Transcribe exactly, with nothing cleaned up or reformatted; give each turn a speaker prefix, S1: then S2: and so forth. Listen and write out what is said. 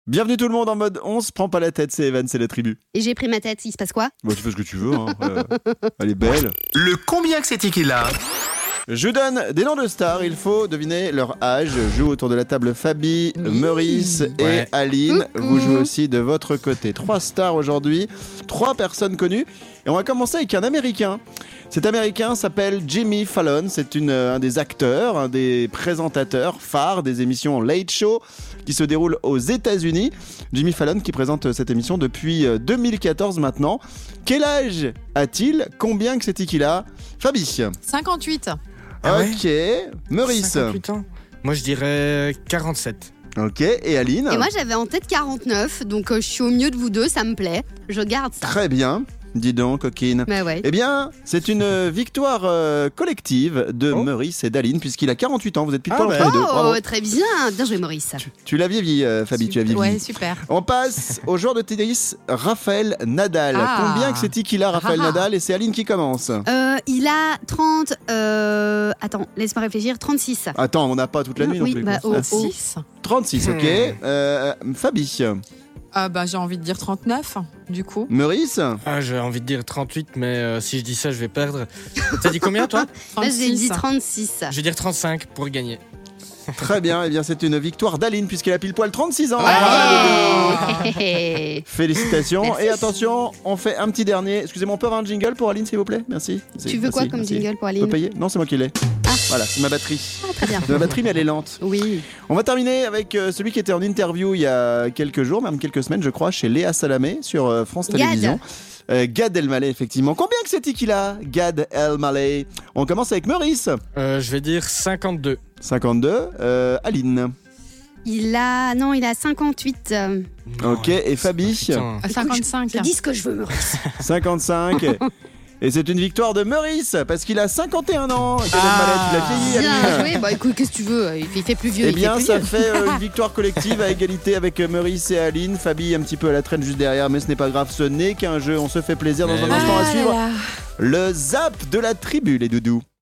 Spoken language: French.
S1: Bienvenue tout le monde en mode on se prend pas la tête, c'est Evan, c'est la tribu.
S2: Et j'ai pris ma tête, il se passe quoi?
S1: Bon, tu fais ce que tu veux, hein. euh, elle est belle.
S3: Le combien que c'est qu'il a?
S1: Je vous donne des noms de stars, il faut deviner leur âge. Je joue autour de la table Fabi, Meurice et
S3: Ouais.
S1: Aline. Vous jouez aussi de votre côté. Trois stars aujourd'hui, trois personnes connues. Et on va commencer avec un Américain. Cet Américain s'appelle Jimmy Fallon. C'est une, un des acteurs, un des présentateurs phares des émissions Late Show qui se déroule aux États-Unis. Jimmy Fallon qui présente cette émission depuis deux mille quatorze maintenant. Quel âge a-t-il? Combien que c'est-il qu'il a? Fabi.
S4: cinquante-huit.
S3: Ah ouais
S1: Ok. Meurice.
S5: cinquante-huit ans. Moi je dirais quarante-sept.
S1: Ok. Et Aline.
S2: Et moi j'avais en tête quarante-neuf, donc euh, je suis au milieu de vous deux, ça me plaît. Je garde ça.
S1: Très bien. Dis donc, coquine.
S2: Bah ouais.
S1: Eh bien, c'est une victoire euh, collective de
S5: Oh.
S1: Meurice et d'Aline, puisqu'il a quarante-huit ans. Vous êtes pile
S5: Ah
S1: poil
S5: bah.
S1: entre les deux.
S2: Oh,
S1: Bravo.
S2: très bien. Bien joué, Maurice.
S1: Tu l'as vieilli, euh, Fabi, tu l'as vieilli.
S4: Ouais, super.
S1: On passe au joueur de tennis, Raphaël Nadal.
S4: Ah.
S1: Combien que c'est-il qu'il a, Raphaël
S4: Ah.
S1: Nadal? Et c'est Aline qui commence.
S2: Euh, il a trente. Euh... Attends, laisse-moi réfléchir. trente-six.
S1: Attends, on n'a pas toute la nuit non
S2: Oui,
S1: plus.
S2: bah,
S1: quoi.
S2: oh,
S1: Ah,
S2: oh.
S4: six.
S1: trente-six, ok.
S5: Hmm.
S1: Euh, Fabi.
S4: Ah bah j'ai envie de dire trente-neuf, du coup.
S1: Meurice.
S5: Ah, j'ai envie de dire trente-huit, mais euh, si je dis ça, je vais perdre. T'as dit combien, toi?
S2: Là, j'ai dit
S4: trente-six.
S2: trente-six.
S5: Je vais dire trente-cinq pour gagner.
S1: Très bien. Eh bien, c'est une victoire d'Aline, puisqu'elle a pile poil trente-six ans.
S2: Hey.
S1: Félicitations.
S2: Merci.
S1: Et attention, on fait un petit dernier. Excusez-moi, on peut avoir un jingle pour Aline, s'il vous plaît? Merci.
S2: Tu veux quoi
S1: Merci,
S2: comme
S1: merci.
S2: jingle pour
S1: On peut
S2: Aline?
S1: payer? Non, c'est moi qui l'ai.
S2: Ah.
S1: Voilà, c'est ma batterie.
S2: Ah, très bien.
S1: C'est ma batterie, mais elle est lente.
S2: Oui.
S1: On va terminer avec euh, celui qui était en interview il y a quelques jours, même quelques semaines, je crois, chez Léa Salamé sur euh, France
S2: Gad.
S1: Télévisions. Euh, Gad Elmaleh, effectivement. Combien que c'est-il qu'il a, Gad Elmaleh? On commence avec Meurice.
S5: Euh, je vais dire cinquante-deux.
S1: cinquante-deux. Euh, Aline.
S2: Il a. Non, il a cinquante-huit. euh,
S1: Ok. Et Fabi.
S5: Putain.
S4: À cinquante-cinq.
S2: Je dis ce que je veux, Maurice.
S1: cinquantacinq. Et c'est une victoire de Meurice, parce qu'il a cinquante et un ans. Gad
S5: Ah.
S1: Elmaleh, tu l'as vieilli,
S2: Bien
S1: Aline.
S2: joué. Bah écoute, qu'est-ce que tu veux? Il fait, il fait plus vieux.
S1: Eh
S2: il
S1: bien,
S2: fait plus
S1: ça
S2: vieux.
S1: fait euh, une victoire collective à égalité avec euh, Meurice et Aline. Fabi un petit peu à la traîne juste derrière, mais ce n'est pas grave, ce n'est qu'un jeu. On se fait plaisir dans un
S5: Mais
S1: instant à
S4: Ah
S1: suivre.
S4: là là.
S1: Le zap de la tribu, les doudous.